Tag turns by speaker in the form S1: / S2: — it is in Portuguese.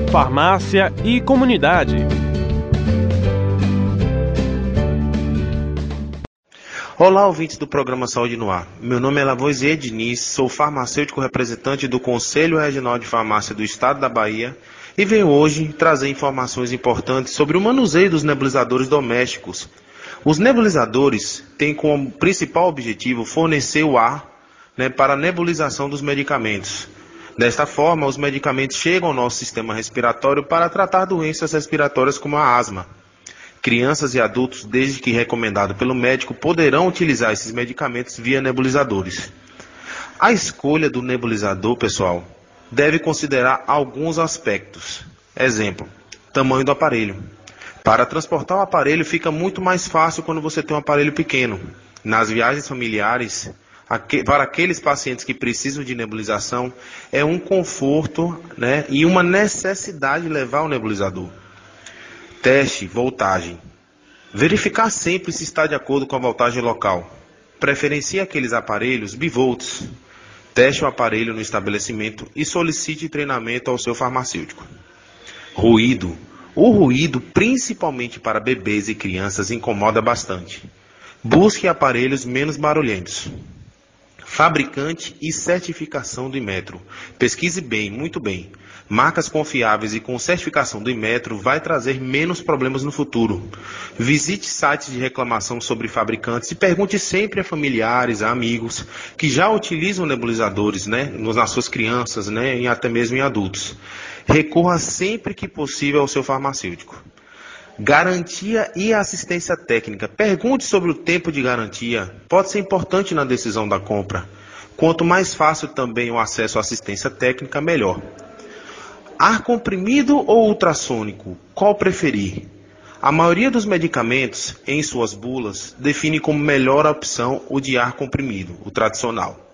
S1: farmácia e comunidade.
S2: Olá, ouvintes do programa Saúde no Ar. Meu nome é Lavoisier Diniz, sou farmacêutico representante do Conselho Regional de Farmácia do Estado da Bahia e venho hoje trazer informações importantes sobre o manuseio dos nebulizadores domésticos. Os nebulizadores têm como principal objetivo fornecer o ar para a nebulização dos medicamentos. Desta forma, os medicamentos chegam ao nosso sistema respiratório para tratar doenças respiratórias como a asma. Crianças e adultos, desde que recomendado pelo médico, poderão utilizar esses medicamentos via nebulizadores. A escolha do nebulizador, pessoal, deve considerar alguns aspectos. Exemplo, tamanho do aparelho. Para transportar o aparelho fica muito mais fácil quando você tem um aparelho pequeno. Nas viagens familiares, para aqueles pacientes que precisam de nebulização, é um conforto, e uma necessidade levar o nebulizador. Teste, voltagem. Verificar sempre se está de acordo com a voltagem local. Preferencie aqueles aparelhos bivolts. Teste o aparelho no estabelecimento e solicite treinamento ao seu farmacêutico. Ruído. O ruído, principalmente para bebês e crianças, incomoda bastante. Busque aparelhos menos barulhentos. Fabricante e certificação do Inmetro. Pesquise bem, muito bem. Marcas confiáveis e com certificação do Inmetro vai trazer menos problemas no futuro. Visite sites de reclamação sobre fabricantes e pergunte sempre a familiares, a amigos que já utilizam nebulizadores, nas suas crianças, e até mesmo em adultos. Recorra sempre que possível ao seu farmacêutico. Garantia e assistência técnica. Pergunte sobre o tempo de garantia. Pode ser importante na decisão da compra. Quanto mais fácil também o acesso à assistência técnica, melhor. Ar comprimido ou ultrassônico? Qual preferir? A maioria dos medicamentos, em suas bulas, define como melhor opção o de ar comprimido, o tradicional.